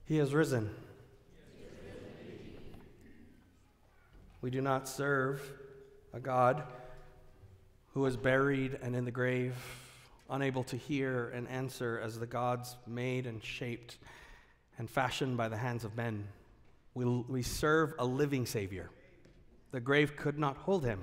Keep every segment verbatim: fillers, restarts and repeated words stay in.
He has risen. We do not serve a God who is buried and in the grave, unable to hear and answer as the gods made and shaped and fashioned by the hands of men. We, we serve a living Savior. The grave could not hold him,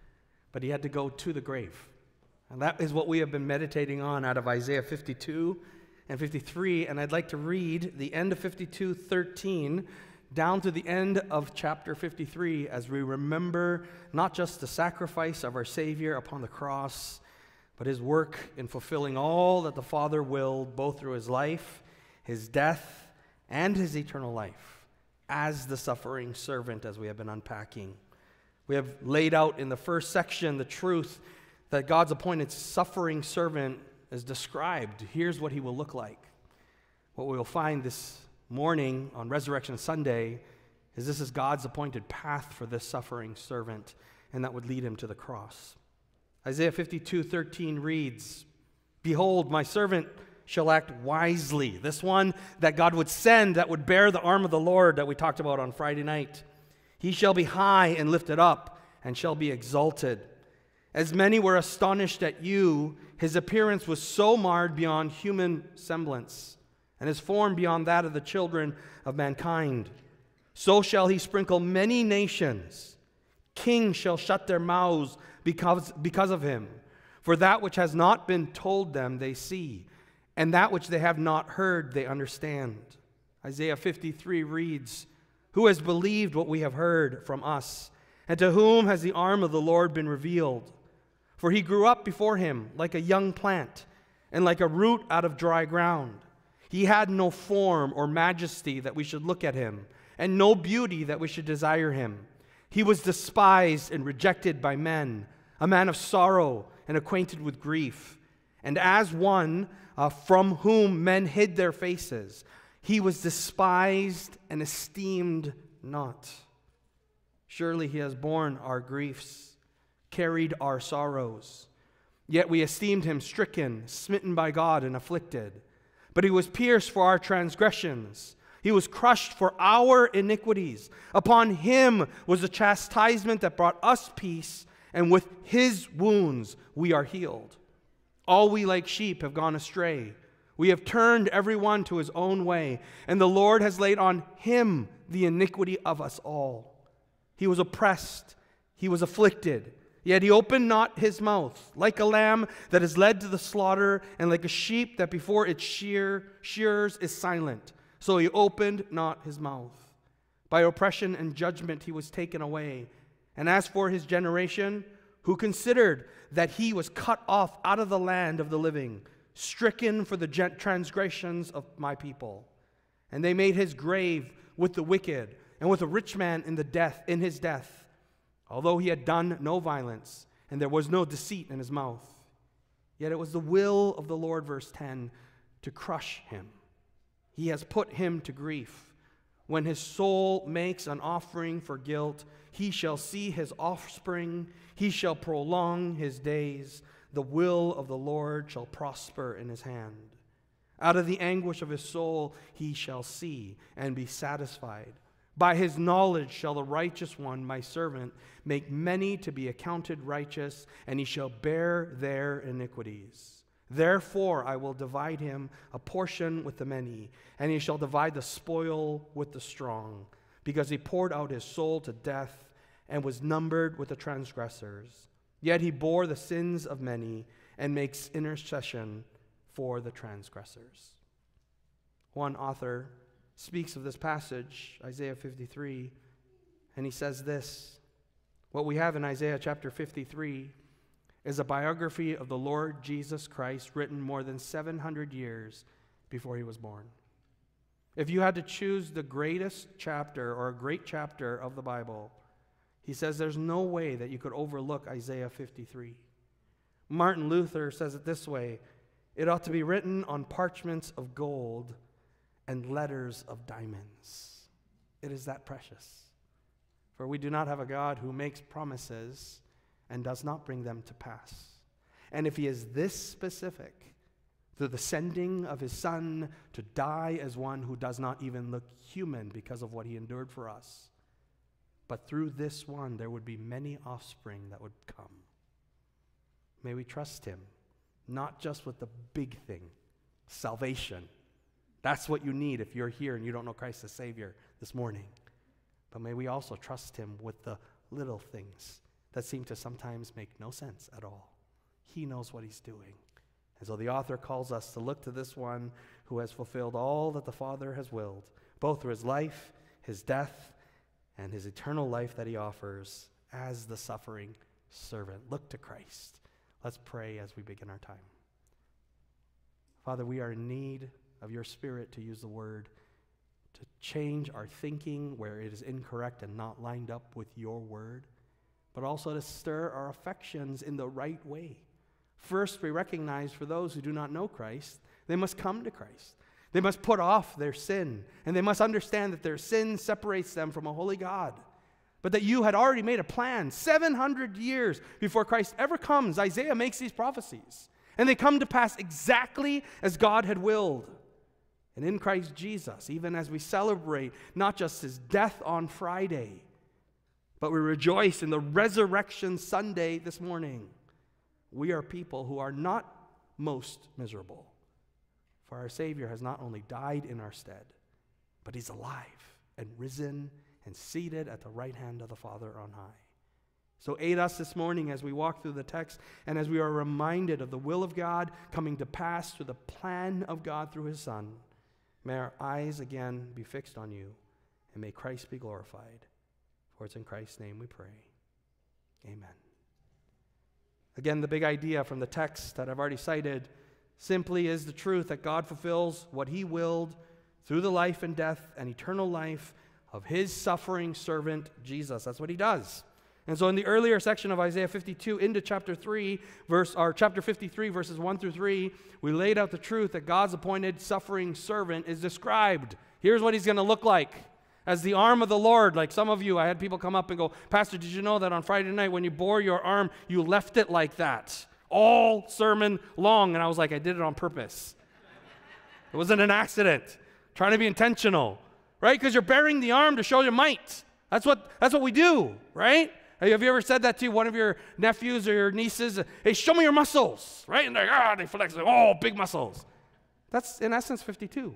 but he had to go to the grave. And that is what we have been meditating on out of Isaiah fifty-two and fifty-three, and I'd like to read the end of fifty-two thirteen down to the end of chapter fifty-three as we remember not just the sacrifice of our Savior upon the cross, but his work in fulfilling all that the Father willed, both through his life, his death, and his eternal life, as the suffering servant, as we have been unpacking. We have laid out in the first section the truth that God's appointed suffering servant is described. Here's what he will look like. What we will find this morning on Resurrection Sunday is this is God's appointed path for this suffering servant, and that would lead him to the cross. Isaiah fifty-two thirteen reads, "Behold, my servant shall act wisely." This one that God would send that would bear the arm of the Lord that we talked about on Friday night. "He shall be high and lifted up and shall be exalted. As many were astonished at you, his appearance was so marred beyond human semblance, and his form beyond that of the children of mankind. So shall he sprinkle many nations. Kings shall shut their mouths because, because of him. For that which has not been told them they see, and that which they have not heard they understand." Isaiah fifty-three reads, "Who has believed what we have heard from us? And to whom has the arm of the Lord been revealed? For he grew up before him like a young plant, and like a root out of dry ground. He had no form or majesty that we should look at him, and no beauty that we should desire him. He was despised and rejected by men, a man of sorrow and acquainted with grief. And as one uh, from whom men hid their faces, he was despised and esteemed not. Surely he has borne our griefs, carried our sorrows. Yet we esteemed him stricken, smitten by God, and afflicted. But he was pierced for our transgressions. He was crushed for our iniquities. Upon him was the chastisement that brought us peace, and with his wounds we are healed. All we like sheep have gone astray. We have turned everyone to his own way, and the Lord has laid on him the iniquity of us all. He was oppressed, he was afflicted, yet he opened not his mouth. Like a lamb that is led to the slaughter, and like a sheep that before its shear, shearers is silent, so he opened not his mouth. By oppression and judgment he was taken away. And as for his generation, who considered that he was cut off out of the land of the living, stricken for the transgressions of my people. And they made his grave with the wicked, and with a rich man in the death in his death, although he had done no violence, and there was no deceit in his mouth. Yet it was the will of the Lord," verse ten, "to crush him. He has put him to grief. When his soul makes an offering for guilt, he shall see his offspring, he shall prolong his days. The will of the Lord shall prosper in his hand. Out of the anguish of his soul he shall see and be satisfied. By his knowledge shall the righteous one, my servant, make many to be accounted righteous, and he shall bear their iniquities. Therefore I will divide him a portion with the many, and he shall divide the spoil with the strong, because he poured out his soul to death and was numbered with the transgressors. Yet he bore the sins of many and makes intercession for the transgressors." One author speaks of this passage, Isaiah fifty-three, and he says this: what we have in Isaiah chapter fifty-three is a biography of the Lord Jesus Christ written more than seven hundred years before he was born. If you had to choose the greatest chapter or a great chapter of the Bible, he says there's no way that you could overlook Isaiah fifty-three. Martin Luther says it this way: "It ought to be written on parchments of gold and letters of diamonds." It is that precious. For we do not have a God who makes promises and does not bring them to pass. And if he is this specific, through the sending of his Son to die as one who does not even look human because of what he endured for us. But through this one, there would be many offspring that would come. May we trust him, not just with the big thing, salvation. That's what you need if you're here and you don't know Christ as Savior this morning. But may we also trust him with the little things that seem to sometimes make no sense at all. He knows what he's doing. And so the author calls us to look to this one who has fulfilled all that the Father has willed, both through his life, his death, and his eternal life that he offers as the suffering servant. Look to Christ. Let's pray as we begin our time. Father, we are in need of your Spirit to use the word to change our thinking where it is incorrect and not lined up with your word, but also to stir our affections in the right way. First, we recognize for those who do not know Christ, they must come to Christ. They must put off their sin, and they must understand that their sin separates them from a holy God, but that you had already made a plan seven hundred years before Christ ever comes. Isaiah makes these prophecies, and they come to pass exactly as God had willed. And in Christ Jesus, even as we celebrate not just his death on Friday, but we rejoice in the resurrection Sunday this morning, we are people who are not most miserable. For our Savior has not only died in our stead, but he's alive and risen and seated at the right hand of the Father on high. So aid us this morning as we walk through the text and as we are reminded of the will of God coming to pass through the plan of God through his Son. May our eyes again be fixed on you, and may Christ be glorified. For it's in Christ's name we pray. Amen. Again, the big idea from the text that I've already cited simply is the truth that God fulfills what he willed through the life and death and eternal life of his suffering servant, Jesus. That's what he does. And so in the earlier section of Isaiah fifty-two into chapter three, verse, or chapter fifty-three, verses one through three, we laid out the truth that God's appointed suffering servant is described. Here's what he's going to look like. As the arm of the Lord, like some of you, I had people come up and go, Pastor, did you know that on Friday night when you bore your arm, you left it like that? All sermon long. And I was like, I did it on purpose. It wasn't an accident. Trying to be intentional, right? Because you're bearing the arm to show your might. That's what, that's what we do, right? Have you ever said that to one of your nephews or your nieces? Hey, show me your muscles, right? And they're, ah, they flex, like, oh, big muscles. That's, in essence, fifty-two.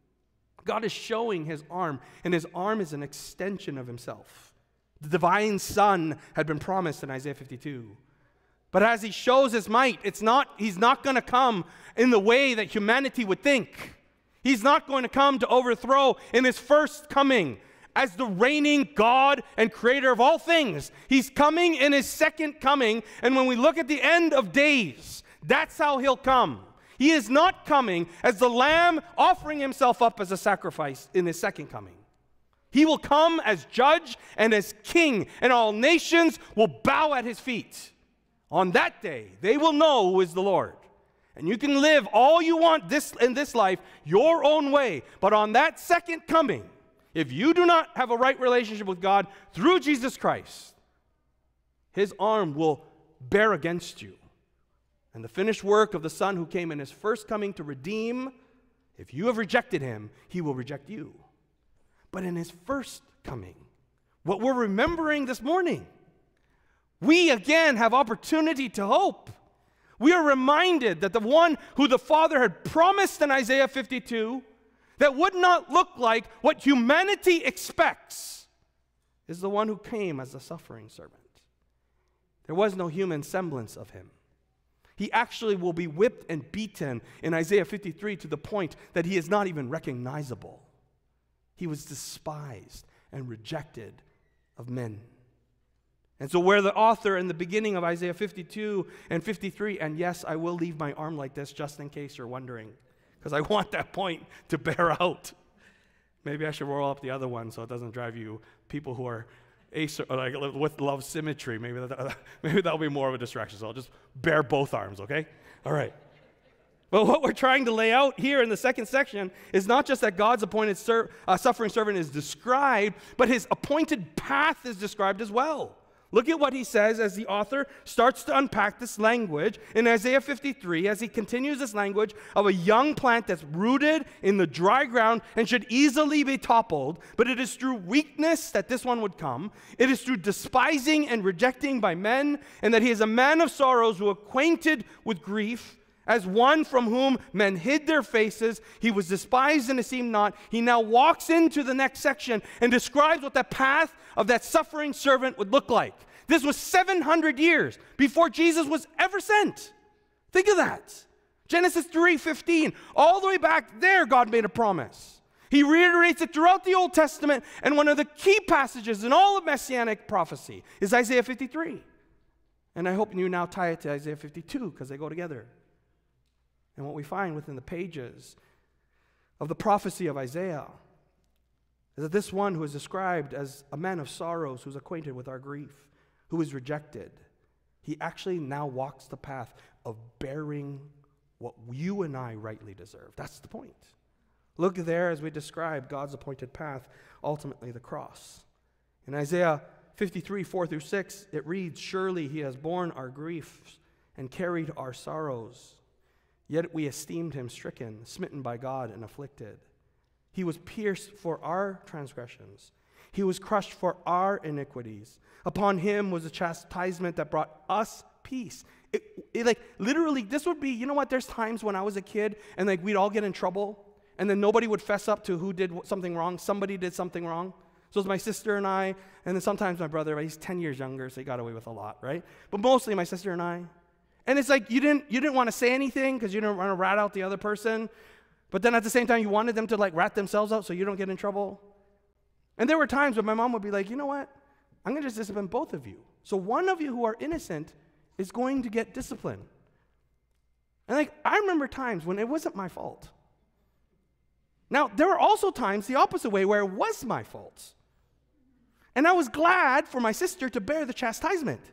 God is showing his arm, and his arm is an extension of himself. The divine Son had been promised in Isaiah fifty-two. But as he shows his might, it's not, he's not going to come in the way that humanity would think. He's not going to come to overthrow in his first coming as the reigning God and creator of all things. He's coming in his second coming, and when we look at the end of days, that's how he'll come. He is not coming as the Lamb offering himself up as a sacrifice in his second coming. He will come as judge and as king, and all nations will bow at his feet. On that day, they will know who is the Lord. And you can live all you want this in this life your own way, but on that second coming, if you do not have a right relationship with God through Jesus Christ, his arm will bear against you. And the finished work of the Son who came in his first coming to redeem, if you have rejected him, he will reject you. But in his first coming, what we're remembering this morning, we again have opportunity to hope. We are reminded that the one who the Father had promised in Isaiah fifty-two, that would not look like what humanity expects, is the one who came as the suffering servant. There was no human semblance of him. He actually will be whipped and beaten in Isaiah fifty-three to the point that he is not even recognizable. He was despised and rejected of men. And so where the author in the beginning of Isaiah fifty-two and fifty-three, and yes, I will leave my arm like this just in case you're wondering, because I want that point to bear out. Maybe I should roll up the other one so it doesn't drive you, people who are Acer, like with love symmetry, maybe that, maybe that'll be more of a distraction. So I'll just bear both arms, okay? All right. But what we're trying to lay out here in the second section is not just that God's appointed ser- uh, suffering servant is described, but his appointed path is described as well. Look at what he says as the author starts to unpack this language in Isaiah fifty-three, as he continues this language of a young plant that's rooted in the dry ground and should easily be toppled, but it is through weakness that this one would come. It is through despising and rejecting by men, and that he is a man of sorrows who acquainted with grief. As one from whom men hid their faces, he was despised and esteemed not. He now walks into the next section and describes what the path of that suffering servant would look like. This was seven hundred years before Jesus was ever sent. Think of that. Genesis three fifteen, all the way back there, God made a promise. He reiterates it throughout the Old Testament, and one of the key passages in all of Messianic prophecy is Isaiah fifty-three. And I hope you now tie it to Isaiah fifty-two, because they go together. And what we find within the pages of the prophecy of Isaiah is that this one who is described as a man of sorrows, who's acquainted with our grief, who is rejected, he actually now walks the path of bearing what you and I rightly deserve. That's the point. Look there as we describe God's appointed path, ultimately the cross. In Isaiah fifty-three, four through six, it reads, "Surely he has borne our griefs and carried our sorrows. Yet we esteemed him stricken, smitten by God, and afflicted. He was pierced for our transgressions. He was crushed for our iniquities. Upon him was a chastisement that brought us peace." It, it like literally, this would be, you know what, there's times when I was a kid and like we'd all get in trouble and then nobody would fess up to who did something wrong. Somebody did something wrong. So it was my sister and I, and then sometimes my brother, but he's ten years younger, so he got away with a lot, right? But mostly my sister and I. And it's like you didn't you didn't want to say anything because you didn't want to rat out the other person. But then at the same time, you wanted them to like rat themselves out so you don't get in trouble. And there were times when my mom would be like, you know what? I'm going to just discipline both of you. So one of you who are innocent is going to get disciplined. And like I remember times when it wasn't my fault. Now, there were also times the opposite way where it was my fault. And I was glad for my sister to bear the chastisement.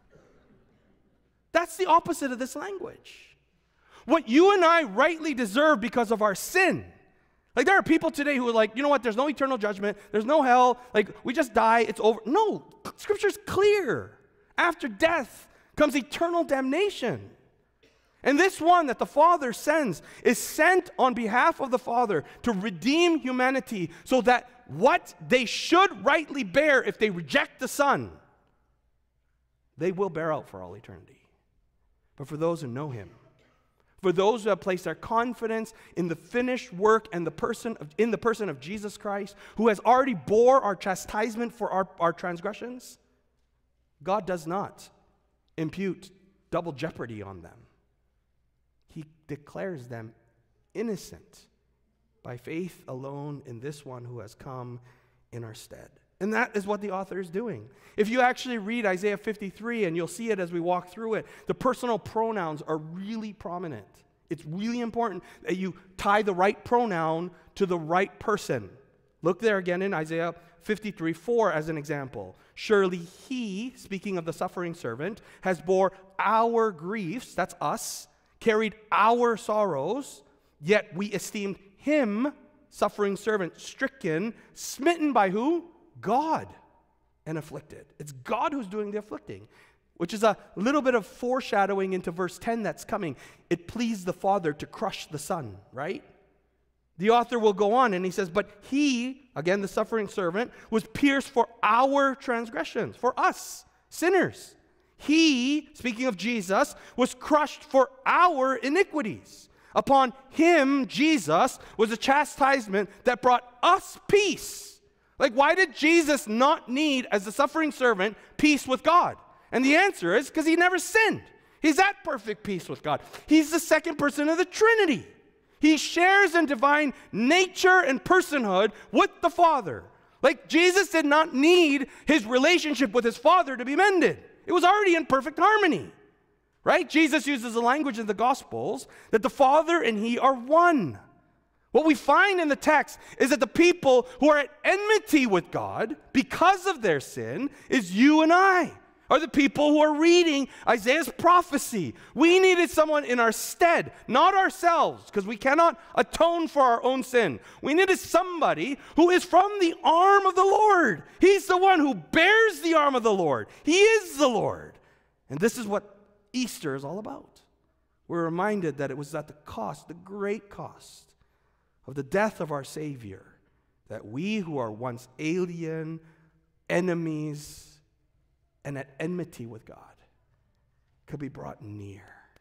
That's the opposite of this language. What you and I rightly deserve because of our sin. Like there are people today who are like, you know what, there's no eternal judgment, there's no hell, like we just die, it's over. No, Scripture's clear. After death comes eternal damnation. And this one that the Father sends is sent on behalf of the Father to redeem humanity so that what they should rightly bear if they reject the Son, they will bear out for all eternity. But for those who know him, for those who have placed their confidence in the finished work and the person of, in the person of Jesus Christ, who has already bore our chastisement for our, our transgressions, God does not impute double jeopardy on them. He declares them innocent by faith alone in this one who has come in our stead. And that is what the author is doing. If you actually read Isaiah fifty-three, and you'll see it as we walk through it, the personal pronouns are really prominent. It's really important that you tie the right pronoun to the right person. Look there again in Isaiah fifty-three, four as an example. "Surely he," speaking of the suffering servant, "has bore our griefs," that's us, "carried our sorrows, yet we esteemed him," suffering servant, "stricken," smitten by who? God, "and afflicted." It's God who's doing the afflicting, which is a little bit of foreshadowing into verse ten that's coming. It pleased the Father to crush the Son, right? The author will go on and he says, "But he," again the suffering servant, "was pierced for our transgressions," for us, sinners. "He," speaking of Jesus, "was crushed for our iniquities. Upon him," Jesus, "was a chastisement that brought us peace." Like, why did Jesus not need, as the suffering servant, peace with God? And the answer is because he never sinned. He's at perfect peace with God. He's the second person of the Trinity. He shares in divine nature and personhood with the Father. Like, Jesus did not need his relationship with his Father to be mended. It was already in perfect harmony. Right? Jesus uses the language in the Gospels that the Father and he are one. What we find in the text is that the people who are at enmity with God because of their sin is you and I. are the people who are reading Isaiah's prophecy. We needed someone in our stead, not ourselves, because we cannot atone for our own sin. We needed somebody who is from the arm of the Lord. He's the one who bears the arm of the Lord. He is the Lord. And this is what Easter is all about. We're reminded that it was at the cost, the great cost of the death of our Savior, that we who are once alien, enemies, and at enmity with God could be brought near.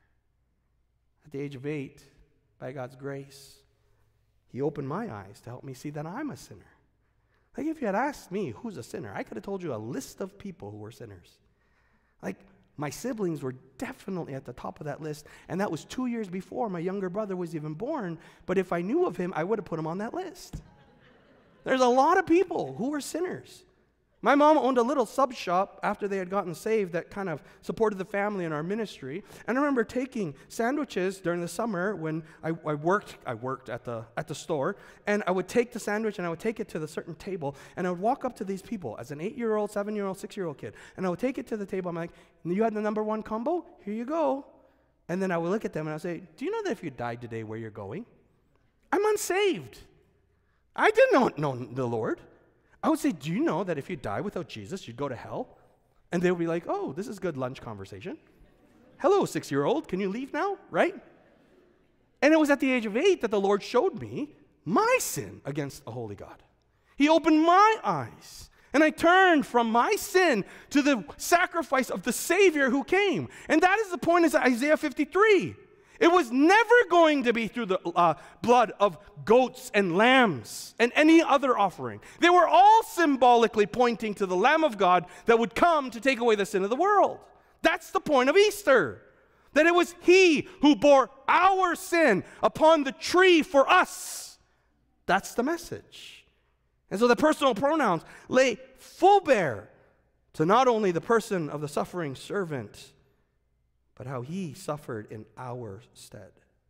At the age of eight, by God's grace, He opened my eyes to help me see that I'm a sinner. Like if you had asked me who's a sinner, I could have told you a list of people who were sinners. Like my siblings were definitely at the top of that list, and that was two years before my younger brother was even born, but if I knew of him, I would have put him on that list. There's a lot of people who were sinners. My mom owned a little sub shop after they had gotten saved that kind of supported the family in our ministry. And I remember taking sandwiches during the summer when I, I worked I worked at the at the store, and I would take the sandwich and I would take it to the certain table, and I would walk up to these people as an eight-year-old, seven-year-old, six-year-old kid, and I would take it to the table. I'm like, you had the number one combo? Here you go. And then I would look at them and I would say, do you know that if you died today, where you're going? I'm unsaved. I did not know the Lord. I would say, do you know that if you die without Jesus, you'd go to hell? And they would be like, oh, this is good lunch conversation. Hello, six-year-old, can you leave now, right? And it was at the age of eight that the Lord showed me my sin against a holy God. He opened my eyes, and I turned from my sin to the sacrifice of the Savior who came. And that is the point of Isaiah fifty-three. It was never going to be through the uh, blood of goats and lambs and any other offering. They were all symbolically pointing to the Lamb of God that would come to take away the sin of the world. That's the point of Easter. That it was He who bore our sin upon the tree for us. That's the message. And so the personal pronouns lay full bear to not only the person of the suffering servant, but how He suffered in our stead.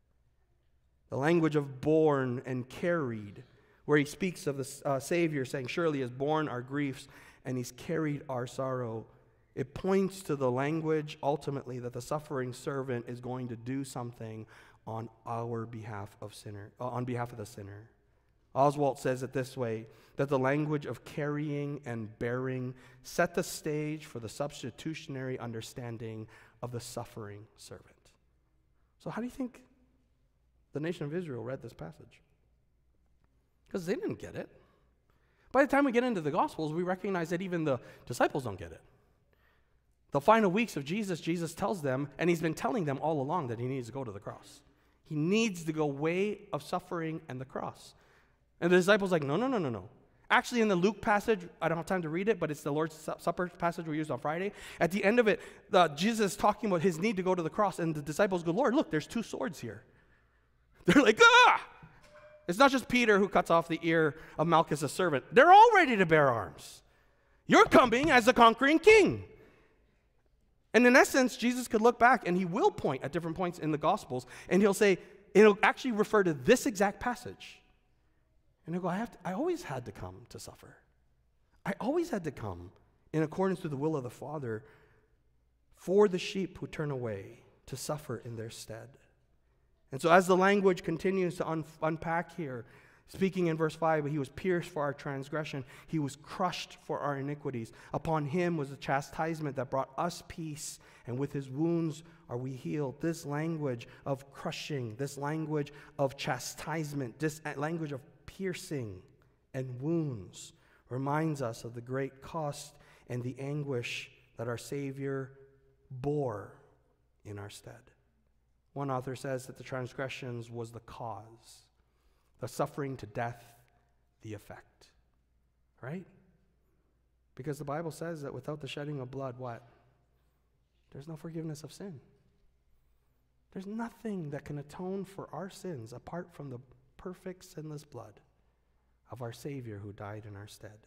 The language of borne and carried, where He speaks of the uh, Savior saying, surely He has borne our griefs and He's carried our sorrow. It points to the language ultimately that the suffering servant is going to do something on our behalf of sinner, uh, on behalf of the sinner. Oswalt says it this way, that the language of carrying and bearing set the stage for the substitutionary understanding of the suffering servant. So how do you think the nation of Israel read this passage? Because they didn't get it. By the time we get into the Gospels, we recognize that even the disciples don't get it. The final weeks of Jesus, Jesus tells them, and He's been telling them all along, that He needs to go to the cross. He needs to go way of suffering and the cross. And the disciples are like, no, no, no, no, no. Actually, in the Luke passage, I don't have time to read it, but it's the Lord's Supper passage we used on Friday. At the end of it, the, Jesus is talking about His need to go to the cross, and the disciples go, Lord, look, there's two swords here. They're like, ah! It's not just Peter who cuts off the ear of Malchus, a servant. They're all ready to bear arms. You're coming as a conquering king. And in essence, Jesus could look back, and He will point at different points in the Gospels, and He'll say, it'll actually refer to this exact passage. And he'll go, I, have to, I always had to come to suffer. I always had to come in accordance with the will of the Father for the sheep who turn away to suffer in their stead. And so as the language continues to un- unpack here, speaking in verse five, He was pierced for our transgression. He was crushed for our iniquities. Upon Him was the chastisement that brought us peace, and with His wounds are we healed. This language of crushing, this language of chastisement, this language of piercing and wounds reminds us of the great cost and the anguish that our Savior bore in our stead. One author says that the transgressions was the cause, the suffering to death, the effect. Right? Because the Bible says that without the shedding of blood, what? There's no forgiveness of sin. There's nothing that can atone for our sins apart from the perfect sinless blood of our Savior who died in our stead.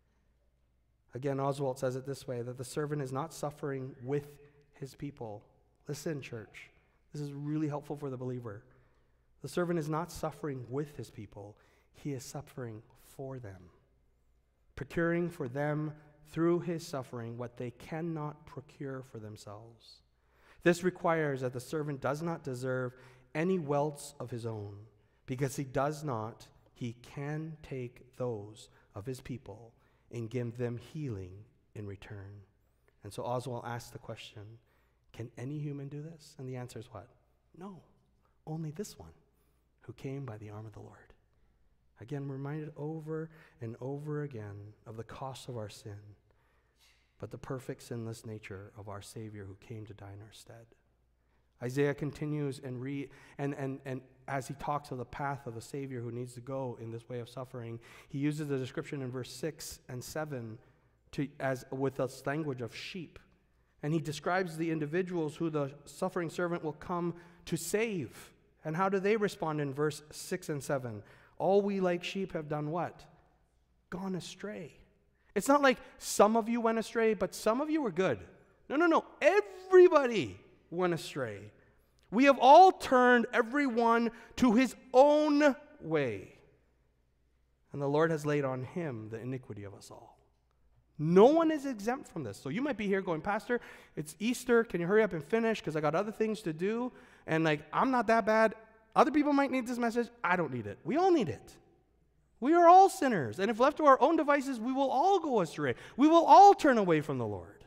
Again, Oswalt says it this way, that the servant is not suffering with his people. Listen, church, this is really helpful for the believer. The servant is not suffering with his people. He is suffering for them, procuring for them through his suffering what they cannot procure for themselves. This requires that the servant does not deserve any wealths of his own. Because he does not, he can take those of his people and give them healing in return. And so Oswald asked the question, can any human do this? And the answer is what? No, only this one who came by the arm of the Lord. Again, we're reminded over and over again of the cost of our sin, but the perfect sinless nature of our Savior who came to die in our stead. Isaiah continues and re and, and, and as he talks of the path of the Savior who needs to go in this way of suffering, he uses the description in verse six and seven to, as with this language of sheep. And he describes the individuals who the suffering servant will come to save. And how do they respond in verse six and seven? All we like sheep have done what? Gone astray. It's not like some of you went astray, but some of you were good. No, no, no. Everybody went astray. We have all turned everyone to his own way. And the Lord has laid on him the iniquity of us all. No one is exempt from this. So you might be here going, Pastor, it's Easter. Can you hurry up and finish? Because I got other things to do. And like, I'm not that bad. Other people might need this message. I don't need it. We all need it. We are all sinners. And if left to our own devices, we will all go astray. We will all turn away from the Lord.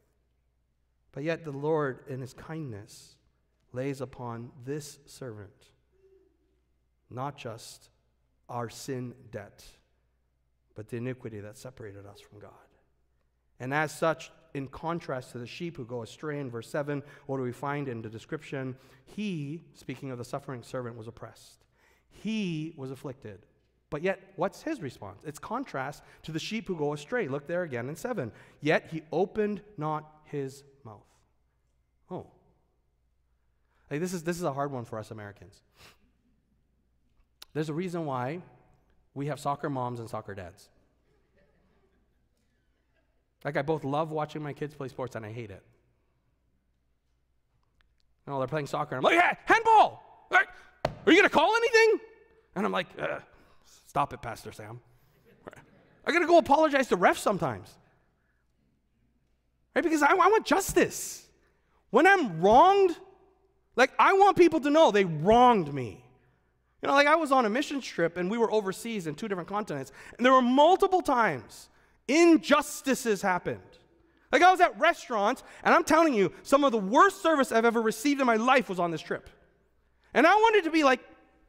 But yet the Lord, in his kindness, lays upon this servant not just our sin debt, but the iniquity that separated us from God. And as such, in contrast to the sheep who go astray in verse seven, what do we find in the description? He, speaking of the suffering servant, was oppressed. He was afflicted. But yet, what's his response? It's contrast to the sheep who go astray. Look there again in seven. Yet he opened not his mouth. Oh. Like this is, this is a hard one for us Americans. There's a reason why we have soccer moms and soccer dads. Like I both love watching my kids play sports and I hate it. You know, they're playing soccer and I'm like, hey, handball! Like, are you going to call anything? And I'm like, uh, stop it, Pastor Sam. I got to go apologize to refs sometimes. Right? Because I, I want justice. When I'm wronged, like I want people to know they wronged me. You know, like I was on a mission trip and we were overseas in two different continents, and there were multiple times injustices happened. Like I was at restaurants, and I'm telling you, some of the worst service I've ever received in my life was on this trip. And I wanted to be like,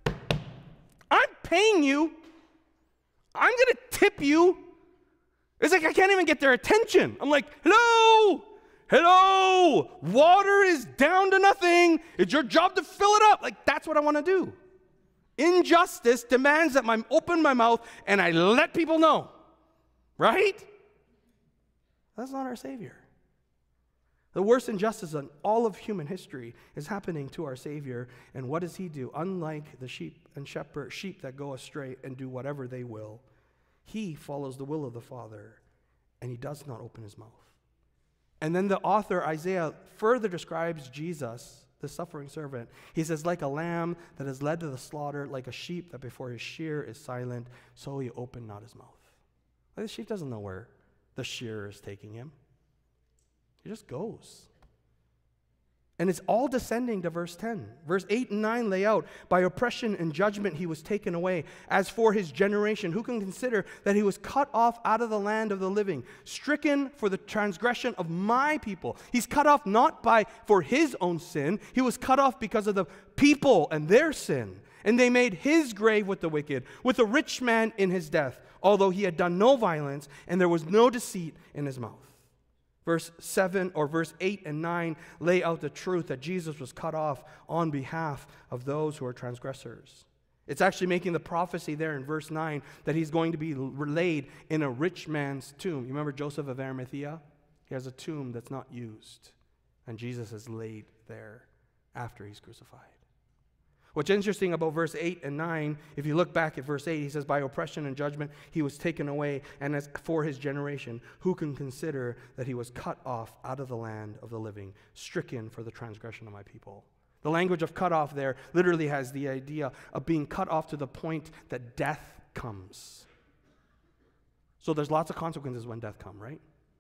I'm paying you. I'm going to tip you. It's like I can't even get their attention. I'm like, hello, hello, water is down to nothing. It's your job to fill it up. Like that's what I want to do. Injustice demands that I open my mouth and I let people know. Right? That's not our Savior. The worst injustice in all of human history is happening to our Savior. And what does he do? Unlike the sheep and shepherd, sheep that go astray and do whatever they will, he follows the will of the Father, and he does not open his mouth. And then the author, Isaiah, further describes Jesus, the suffering servant. He says, like a lamb that is led to the slaughter, like a sheep that before his shearer is silent, so he opened not his mouth. Like the sheep doesn't know where the shearer is taking him. He just goes. And it's all descending to verse ten. Verse eight and nine lay out, by oppression and judgment he was taken away. As for his generation, who can consider that he was cut off out of the land of the living, stricken for the transgression of my people. He's cut off not by for his own sin. He was cut off because of the people and their sin. And they made his grave with the wicked, with a rich man in his death, although he had done no violence, and there was no deceit in his mouth. Verse seven or verse eight and nine lay out the truth that Jesus was cut off on behalf of those who are transgressors. It's actually making the prophecy there in verse nine that he's going to be laid in a rich man's tomb. You remember Joseph of Arimathea? He has a tomb that's not used, and Jesus is laid there after he's crucified. What's interesting about verse eight and nine, if you look back at verse eight, he says, by oppression and judgment he was taken away, and as for his generation, who can consider that he was cut off out of the land of the living, stricken for the transgression of my people. The language of cut off there literally has the idea of being cut off to the point that death comes. So there's lots of consequences when death comes, right?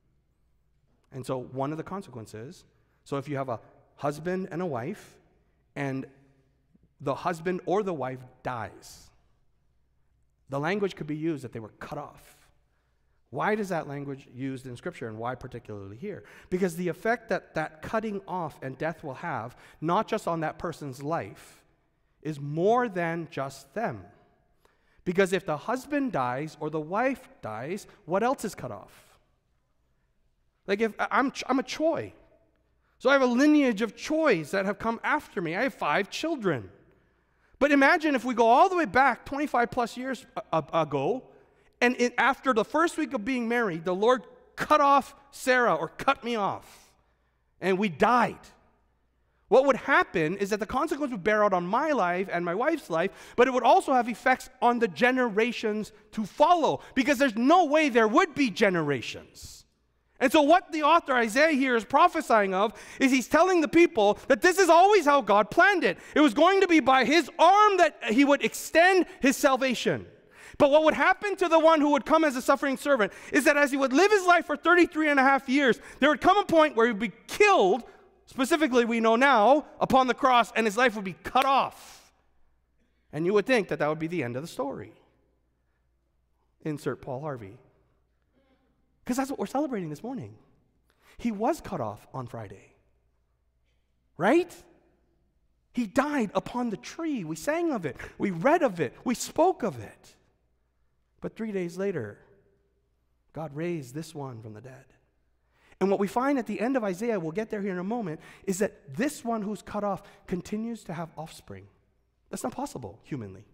And so one of the consequences, so if you have a husband and a wife, and the husband or the wife dies, the language could be used that they were cut off. Why is that language used in Scripture, and why particularly here? Because the effect that that cutting off and death will have, not just on that person's life, is more than just them. Because if the husband dies or the wife dies, what else is cut off? Like if I'm, I'm a Choi, so I have a lineage of Chois that have come after me. I have five children. But imagine if we go all the way back twenty-five plus years ago, and it, after the first week of being married, the Lord cut off Sarah or cut me off, and we died. What would happen is that the consequence would bear out on my life and my wife's life, but it would also have effects on the generations to follow, because there's no way there would be generations. And so what the author Isaiah here is prophesying of is he's telling the people that this is always how God planned it. It was going to be by his arm that he would extend his salvation. But what would happen to the one who would come as a suffering servant is that as he would live his life for thirty-three and a half years, there would come a point where he would be killed, specifically we know now, upon the cross, and his life would be cut off. And you would think that that would be the end of the story. Insert Paul Harvey. Because that's what we're celebrating this morning. He was cut off on Friday. Right? He died upon the tree. We sang of it. We read of it. We spoke of it. But three days later, God raised this one from the dead. And what we find at the end of Isaiah, we'll get there here in a moment, is that this one who's cut off continues to have offspring. That's not possible humanly.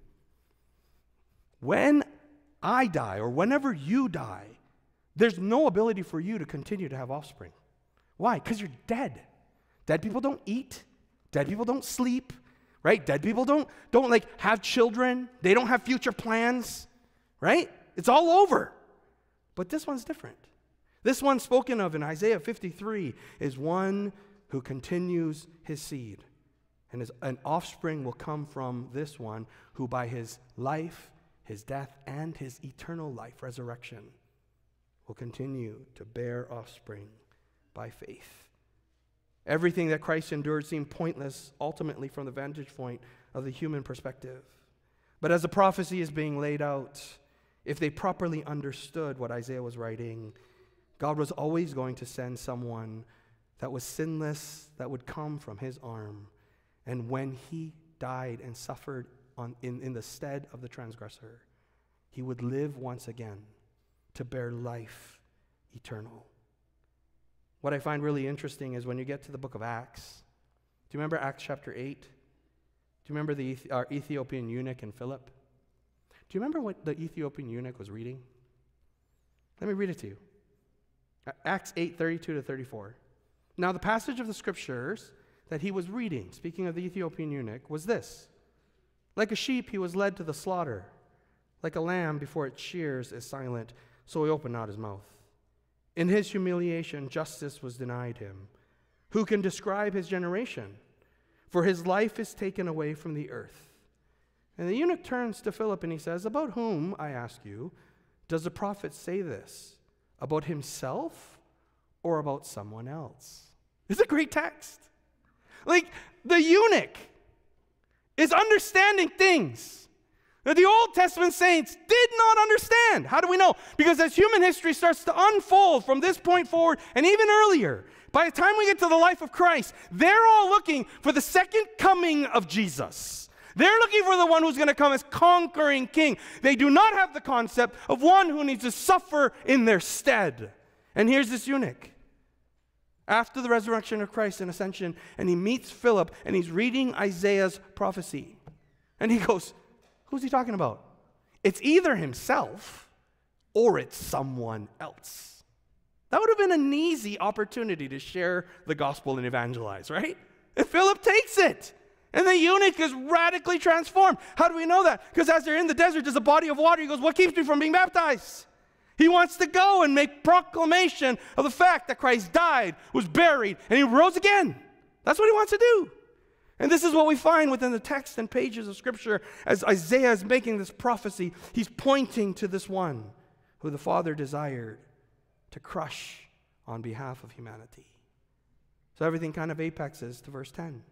When I die, or whenever you die, there's no ability for you to continue to have offspring. Why? Because you're dead. Dead people don't eat. Dead people don't sleep. Right? Dead people don't, don't like have children. They don't have future plans. Right? It's all over. But this one's different. This one spoken of in Isaiah fifty-three is one who continues his seed. And his, an offspring will come from this one who by his life, his death, and his eternal life, resurrection, will continue to bear offspring by faith. Everything that Christ endured seemed pointless ultimately from the vantage point of the human perspective. But as the prophecy is being laid out, if they properly understood what Isaiah was writing, God was always going to send someone that was sinless, that would come from his arm. And when he died and suffered on, in, in the stead of the transgressor, he would live once again to bear life eternal. What I find really interesting is when you get to the book of Acts. Do you remember Acts chapter eight? Do you remember the uh, Ethiopian eunuch and Philip? Do you remember what the Ethiopian eunuch was reading? Let me read it to you. Acts eight, thirty-two to thirty-four. Now the passage of the scriptures that he was reading, speaking of the Ethiopian eunuch, was this. Like a sheep he was led to the slaughter. Like a lamb before its shears is silent, so he opened not his mouth. In his humiliation, justice was denied him. Who can describe his generation? For his life is taken away from the earth. And the eunuch turns to Philip and he says, about whom, I ask you, does the prophet say this? About himself or about someone else? It's a great text. Like, the eunuch is understanding things that the Old Testament saints did not understand. How do we know? Because as human history starts to unfold from this point forward, and even earlier, by the time we get to the life of Christ, they're all looking for the second coming of Jesus. They're looking for the one who's going to come as conquering king. They do not have the concept of one who needs to suffer in their stead. And here's this eunuch. After the resurrection of Christ and ascension, and he meets Philip, and he's reading Isaiah's prophecy. And he goes, who's he talking about? It's either himself or it's someone else. That would have been an easy opportunity to share the gospel and evangelize, right? And Philip takes it. And the eunuch is radically transformed. How do we know that? Because as they're in the desert, there's a body of water. He goes, what keeps me from being baptized? He wants to go and make proclamation of the fact that Christ died, was buried, and he rose again. That's what he wants to do. And this is what we find within the text and pages of Scripture as Isaiah is making this prophecy. He's pointing to this one who the Father desired to crush on behalf of humanity. So everything kind of apexes to verse ten.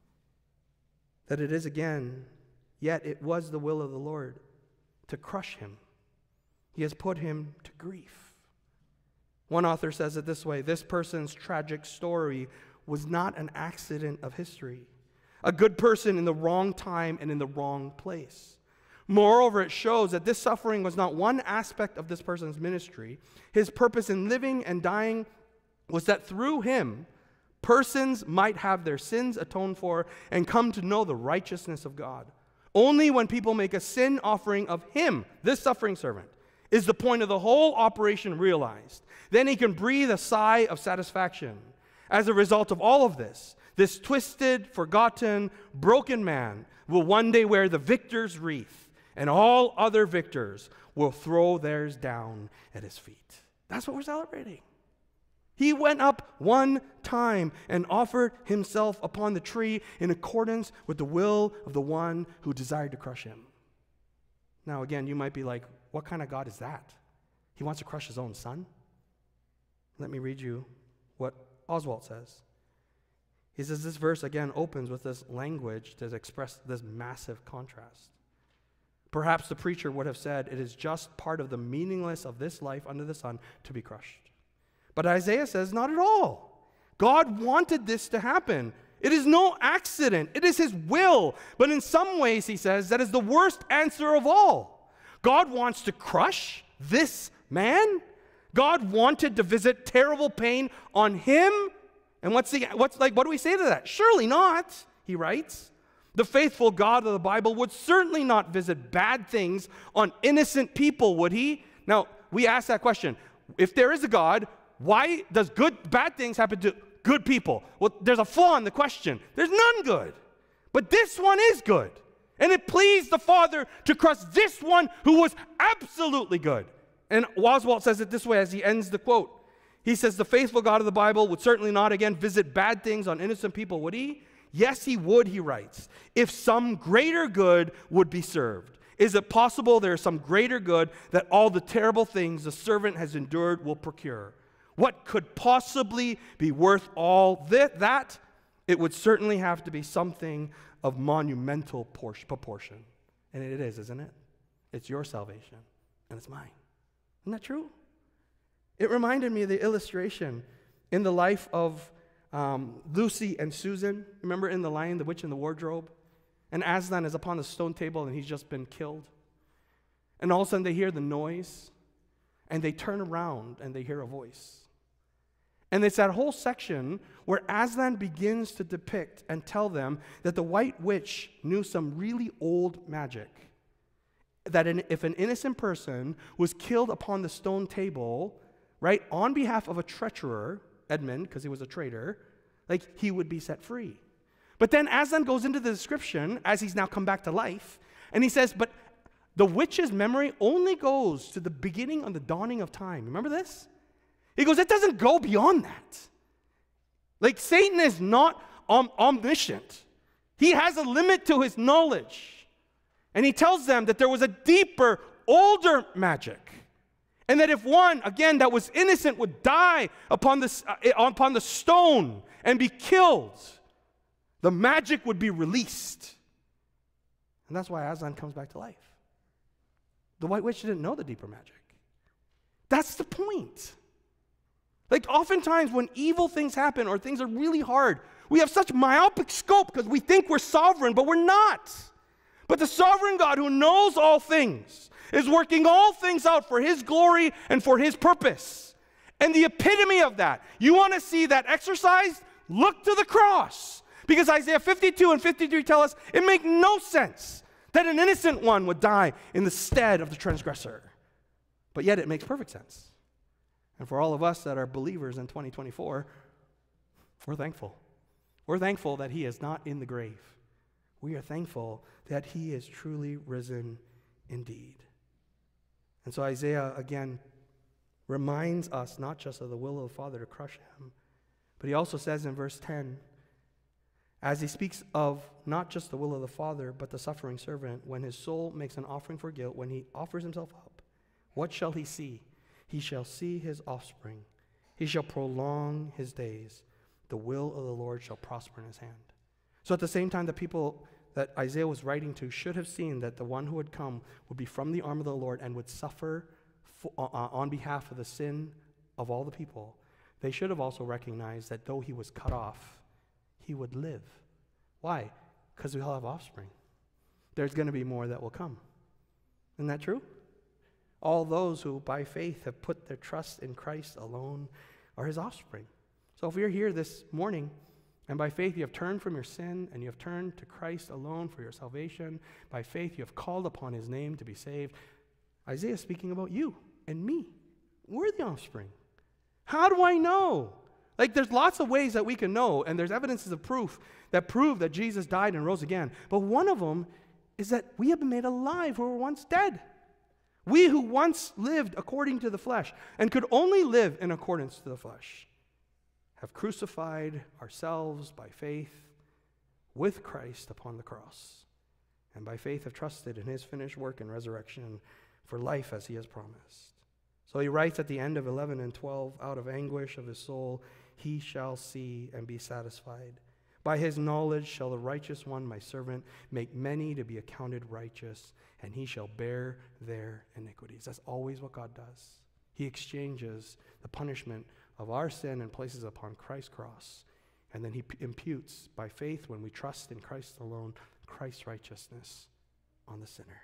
That it is again, yet it was the will of the Lord to crush him. He has put him to grief. One author says it this way: this person's tragic story was not an accident of history. A good person in the wrong time and in the wrong place. Moreover, it shows that this suffering was not one aspect of this person's ministry. His purpose in living and dying was that through him, persons might have their sins atoned for and come to know the righteousness of God. Only when people make a sin offering of him, this suffering servant, is the point of the whole operation realized. Then he can breathe a sigh of satisfaction. As a result of all of this, this twisted, forgotten, broken man will one day wear the victor's wreath, and all other victors will throw theirs down at his feet. That's what we're celebrating. He went up one time and offered himself upon the tree in accordance with the will of the one who desired to crush him. Now again, you might be like, what kind of God is that? He wants to crush his own son? Let me read you what Oswalt says. He says this verse again opens with this language to express this massive contrast. Perhaps the preacher would have said, it is just part of the meaningless of this life under the sun to be crushed. But Isaiah says, not at all. God wanted this to happen. It is no accident. It is his will. But in some ways, he says, that is the worst answer of all. God wants to crush this man. God wanted to visit terrible pain on him. And what's the, what's like, what do we say to that? Surely not, he writes. The faithful God of the Bible would certainly not visit bad things on innocent people, would he? Now, we ask that question. If there is a God, why does good, bad things happen to good people? Well, there's a flaw in the question. There's none good. But this one is good. And it pleased the Father to crush this one who was absolutely good. And Oswalt says it this way as he ends the quote. He says, the faithful God of the Bible would certainly not again visit bad things on innocent people, would he? Yes, he would, he writes, if some greater good would be served. Is it possible there is some greater good that all the terrible things the servant has endured will procure? What could possibly be worth all th- that? It would certainly have to be something of monumental por- proportion. And it is, isn't it? It's your salvation, and it's mine. Isn't that true? It reminded me of the illustration in the life of um, Lucy and Susan. Remember in The Lion, the Witch, and the Wardrobe? And Aslan is upon the stone table, and he's just been killed. And all of a sudden they hear the noise, and they turn around, and they hear a voice. And it's that whole section where Aslan begins to depict and tell them that the White Witch knew some really old magic. That an, if an innocent person was killed upon the stone table, right, on behalf of a treasurer, Edmund, because he was a traitor, like he would be set free. But then Aslan goes into the description as he's now come back to life, and he says, but the witch's memory only goes to the beginning of the dawning of time. Remember this? He goes, it doesn't go beyond that. Like Satan is not om- omniscient. He has a limit to his knowledge. And he tells them that there was a deeper, older magic. And that if one, again, that was innocent would die upon the, uh, upon the stone and be killed, the magic would be released. And that's why Aslan comes back to life. The White Witch didn't know the deeper magic. That's the point. Like oftentimes when evil things happen or things are really hard, we have such myopic scope because we think we're sovereign, but we're not. But the sovereign God who knows all things is working all things out for his glory and for his purpose. And the epitome of that, you want to see that exercised? Look to the cross. Because Isaiah fifty-two and fifty-three tell us it makes no sense that an innocent one would die in the stead of the transgressor. But yet it makes perfect sense. And for all of us that are believers in twenty twenty-four, we're thankful. We're thankful that he is not in the grave. We are thankful that he is truly risen indeed. And so Isaiah, again, reminds us not just of the will of the Father to crush him, but he also says in verse ten, as he speaks of not just the will of the Father, but the suffering servant, when his soul makes an offering for guilt, when he offers himself up, what shall he see? He shall see his offspring, He shall prolong his days. The will of the Lord shall prosper in his hand. So at the same time, the people that Isaiah was writing to should have seen that the one who would come would be from the arm of the Lord and would suffer for, uh, on behalf of the sin of all the people. They should have also recognized that though he was cut off, he would live. Why? Because we all have offspring. There's going to be more that will come. Isn't that true? All those who by faith have put their trust in Christ alone are his offspring. So if you're here this morning and by faith you have turned from your sin and you have turned to Christ alone for your salvation, by faith you have called upon his name to be saved, Isaiah is speaking about you and me. We're the offspring. How do I know? Like, there's lots of ways that we can know, and there's evidences of proof that prove that Jesus died and rose again. But one of them is that we have been made alive who were once dead. We who once lived according to the flesh and could only live in accordance to the flesh have crucified ourselves by faith with Christ upon the cross, and by faith have trusted in his finished work and resurrection for life as he has promised. So he writes at the end of eleven and twelve, out of anguish of his soul he shall see and be satisfied. By his knowledge shall the righteous one, my servant, make many to be accounted righteous, and he shall bear their iniquities. That's always what God does. He exchanges the punishment of our sin and places upon Christ's cross, and then he p- imputes by faith, when we trust in Christ alone, Christ's righteousness on the sinner.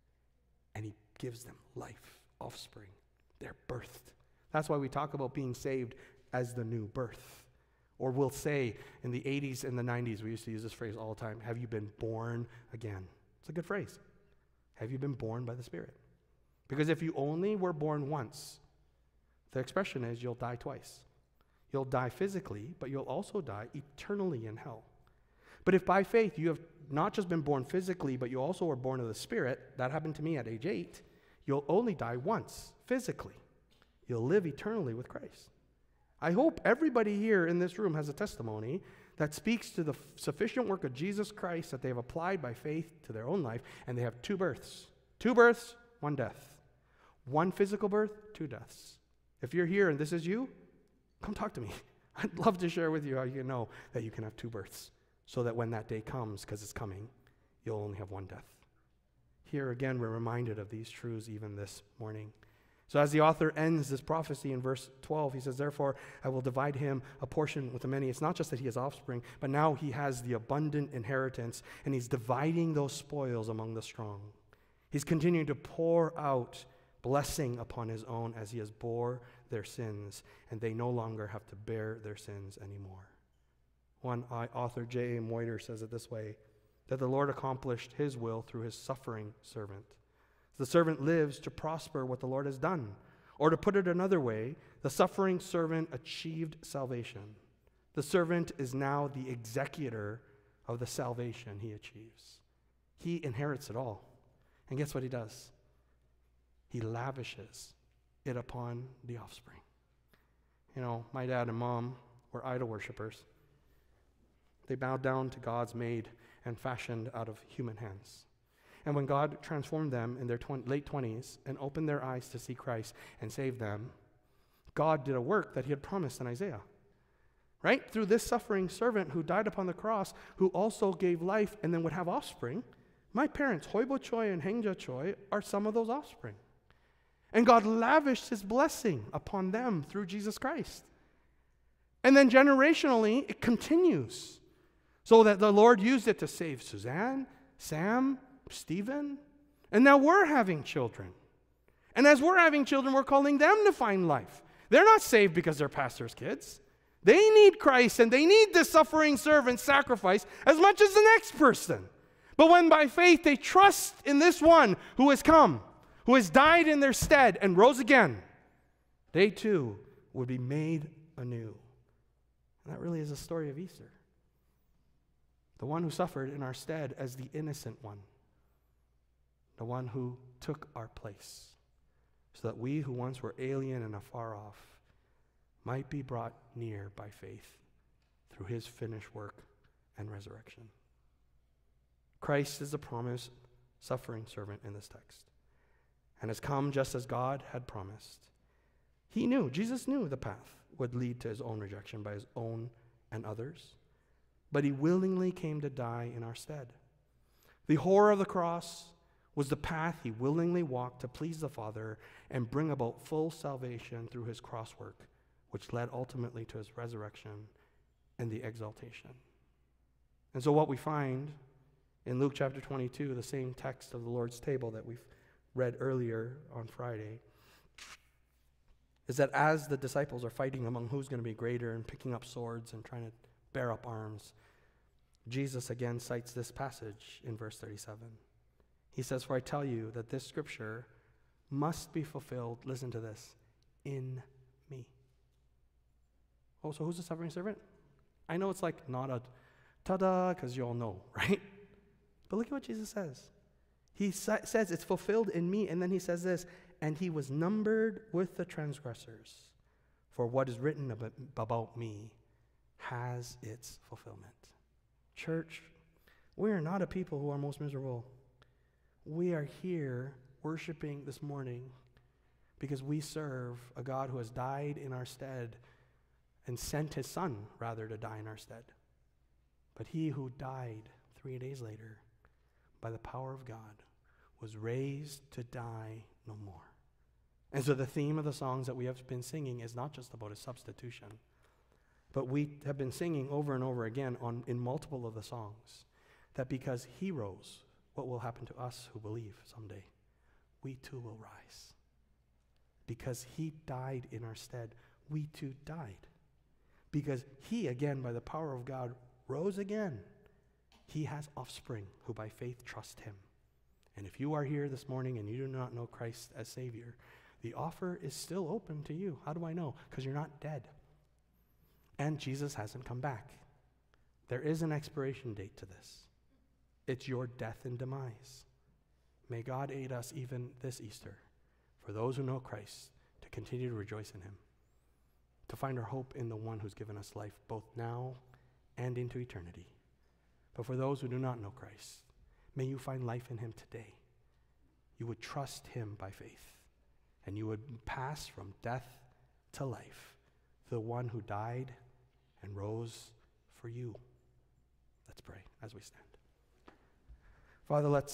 And he gives them life, offspring. They're birthed. That's why we talk about being saved as the new birth. Or we'll say in the eighties and the nineties, we used to use this phrase all the time, have you been born again? It's a good phrase. Have you been born by the Spirit? Because if you only were born once, the expression is you'll die twice. You'll die physically, but you'll also die eternally in hell. But if by faith you have not just been born physically, but you also were born of the Spirit, that happened to me at age eight, you'll only die once physically. You'll live eternally with Christ. I hope everybody here in this room has a testimony that speaks to the f- sufficient work of Jesus Christ that they have applied by faith to their own life, and they have two births. Two births, one death. One physical birth, two deaths. If you're here and this is you, come talk to me. I'd love to share with you how you can know that you can have two births, so that when that day comes, because it's coming, you'll only have one death. Here again, we're reminded of these truths even this morning. So as the author ends this prophecy in verse twelve, he says, therefore, I will divide him a portion with the many. It's not just that he has offspring, but now he has the abundant inheritance, and he's dividing those spoils among the strong. He's continuing to pour out blessing upon his own as he has bore their sins, and they no longer have to bear their sins anymore. One author, J A Moiter, says it this way, that the Lord accomplished his will through his suffering servant. The servant lives to prosper what the Lord has done. Or to put it another way, the suffering servant achieved salvation. The servant is now the executor of the salvation he achieves. He inherits it all. And guess what he does? He lavishes it upon the offspring. You know, my dad and mom were idol worshipers. They bowed down to gods made and fashioned out of human hands. And when God transformed them in their tw- late twenties and opened their eyes to see Christ and save them, God did a work that he had promised in Isaiah. Right? Through this suffering servant who died upon the cross, who also gave life and then would have offspring, my parents, Hoibo Choi and Hengja Choi, are some of those offspring. And God lavished his blessing upon them through Jesus Christ. And then generationally, it continues. So that the Lord used it to save Suzanne, Sam, Stephen, and now we're having children. And as we're having children, we're calling them to find life. They're not saved because they're pastors' kids. They need Christ, and they need the suffering servant sacrifice as much as the next person. But when by faith they trust in this one who has come, who has died in their stead and rose again, they too would be made anew. And that really is a story of Easter. The one who suffered in our stead as the innocent one. The one who took our place, so that we who once were alien and afar off might be brought near by faith through his finished work and resurrection. Christ is the promised suffering servant in this text, and has come just as God had promised. He knew, Jesus knew the path. would lead to his own rejection by his own and others, but he willingly came to die in our stead. The horror of the cross was the path he willingly walked to please the Father and bring about full salvation through his cross work, which led ultimately to his resurrection and the exaltation. And so what we find in Luke chapter twenty-two, the same text of the Lord's table that we've read earlier on Friday, is that as the disciples are fighting among who's going to be greater and picking up swords and trying to bear up arms, Jesus again cites this passage in verse thirty-seven. He says, "For I tell you that this scripture must be fulfilled," listen to this, "in me." Oh, so who's the suffering servant? I know it's like not a ta-da, because you all know, right? But look at what Jesus says. He sa- says it's fulfilled in me, and then he says this, "And he was numbered with the transgressors, for what is written about, about me has its fulfillment." Church, we are not a people who are most miserable. We are here worshiping this morning because we serve a God who has died in our stead and sent his Son, rather, to die in our stead. But he who died three days later, by the power of God, was raised to die no more. And so the theme of the songs that we have been singing is not just about a substitution, but we have been singing over and over again on in multiple of the songs that because he rose, what will happen to us who believe someday? We too will rise. Because he died in our stead, we too died. Because he, again, by the power of God, rose again. He has offspring who by faith trust him. And if you are here this morning and you do not know Christ as Savior, the offer is still open to you. How do I know? Because you're not dead. And Jesus hasn't come back. There is an expiration date to this. It's your death and demise. May God aid us even this Easter, for those who know Christ, to continue to rejoice in him, to find our hope in the one who's given us life both now and into eternity. But for those who do not know Christ, may you find life in him today. You would trust him by faith, and you would pass from death to life, the one who died and rose for you. Let's pray as we stand. Father, let's